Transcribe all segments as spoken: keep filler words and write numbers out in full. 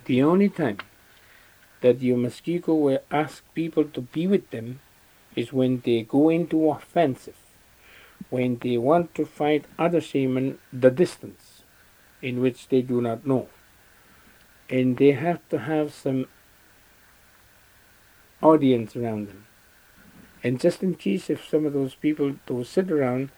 The only time that the Muskego will ask people to be with them is when they go into offensive, when they want to fight other shaman the distance in which they do not know. And they have to have some audience around them. And just in case if some of those people who sit around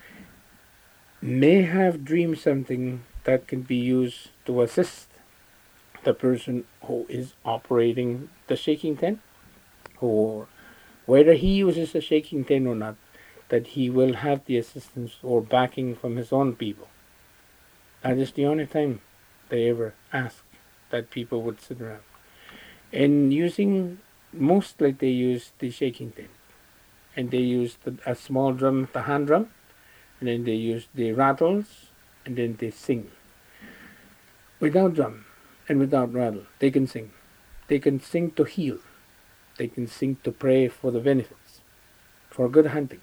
may have dreamed something that can be used to assist the person who is operating the shaking tent, or whether he uses a shaking tent or not, that he will have the assistance or backing from his own people. That is the only time they ever ask that people would sit around. And using, mostly they use the shaking tent. And they use the, a small drum, the hand drum, and then they use the rattles, and then they sing. Without drum and without rattle, they can sing. They can sing to heal. They can sing to pray for the benefits, for good hunting.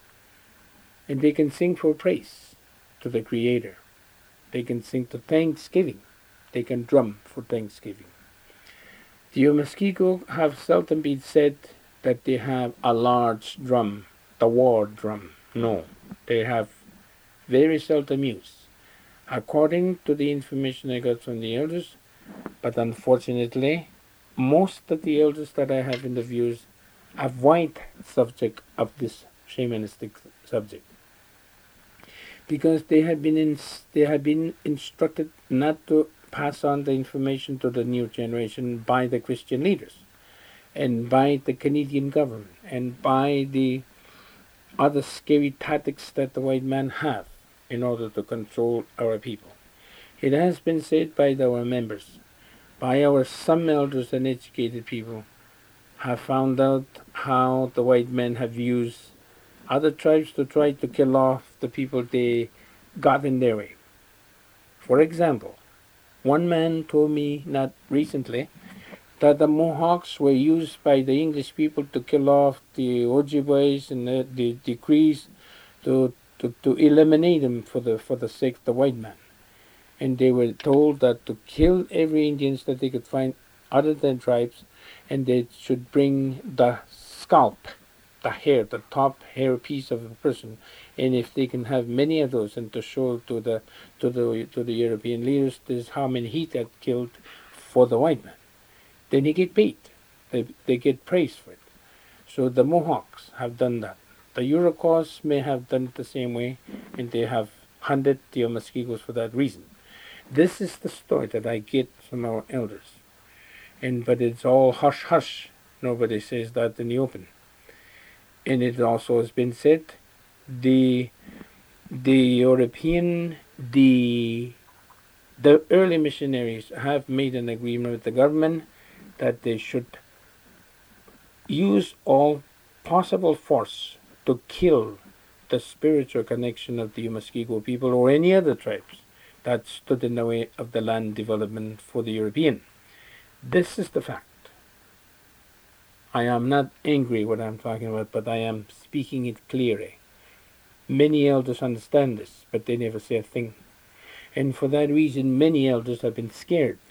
And they can sing for praise to the Creator. They can sing to thanksgiving. They can drum for thanksgiving. The Muskego have seldom been said that they have a large drum, the war drum. No, they have very seldom used, according to the information I got from the elders. But unfortunately, most of the elders that I have interviewed avoid subject of this shamanistic subject, because they have been in, they have been instructed not to pass on the information to the new generation by the Christian leaders, and by the Canadian government, and by the other scary tactics that the white man have in order to control our people. It has been said by our members, by our some elders and educated people, have found out how the white men have used other tribes to try to kill off the people they got in their way. For example, one man told me not recently that the Mohawks were used by the English people to kill off the Ojibways and the, the, the Crees, to, to, to eliminate them for the, for the sake of the white man. And they were told that to kill every Indians that they could find other than tribes, and they should bring the scalp, the hair, the top hair piece of a person, and if they can have many of those, and to show to the to the to the European leaders this is how many he had killed for the white man, then he get paid. They they get praise for it. So the Mohawks have done that. The Iroquois may have done it the same way, and they have hunted the Muskegos for that reason. This is the story that I get from our elders, and but it's all hush hush. Nobody says that in the open. And it also has been said, the the European, the the early missionaries have made an agreement with the government that they should use all possible force to kill the spiritual connection of the Muskego people or any other tribes that stood in the way of the land development for the European. This is the fact. I am not angry what I'm talking about, but I am speaking it clearly. Many elders understand this, but they never say a thing. And for that reason, many elders have been scared.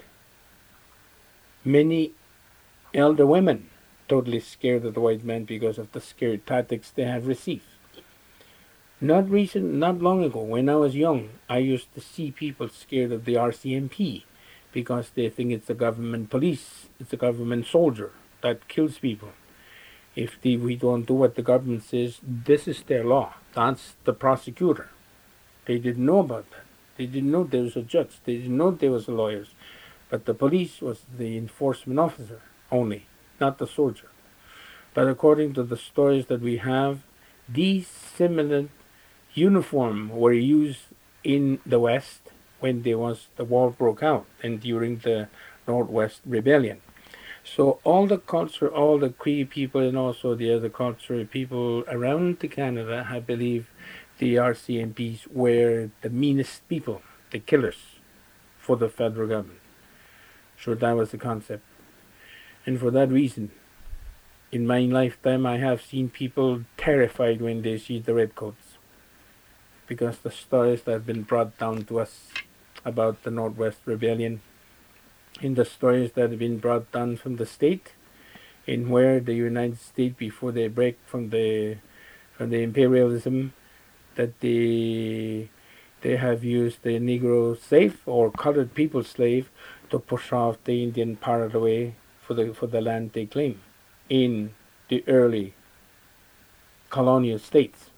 Many elder women totally scared of the white man because of the scary tactics they have received. Not recent, not long ago, when I was young, I used to see people scared of the R C M P because they think it's the government police, it's the government soldier that kills people. If the, we don't do what the government says, this is their law. That's the prosecutor. They didn't know about that. They didn't know there was a judge. They didn't know there was a lawyer. But the police was the enforcement officer only, not the soldier. But according to the stories that we have, these similar uniform were used in the West when there was the war broke out and during the Northwest Rebellion. So all the culture, all the Cree people and also the other cultural people around Canada have believed the R C M Ps were the meanest people, the killers for the federal government. So that was the concept. And for that reason, in my lifetime I have seen people terrified when they see the redcoats, because the stories that have been brought down to us about the Northwest Rebellion in the stories that have been brought down from the state, in where the United States, before they break from the from the imperialism, that they they have used the Negro slave or colored people slave to push off the Indian part of the way for the for the land they claim in the early colonial states.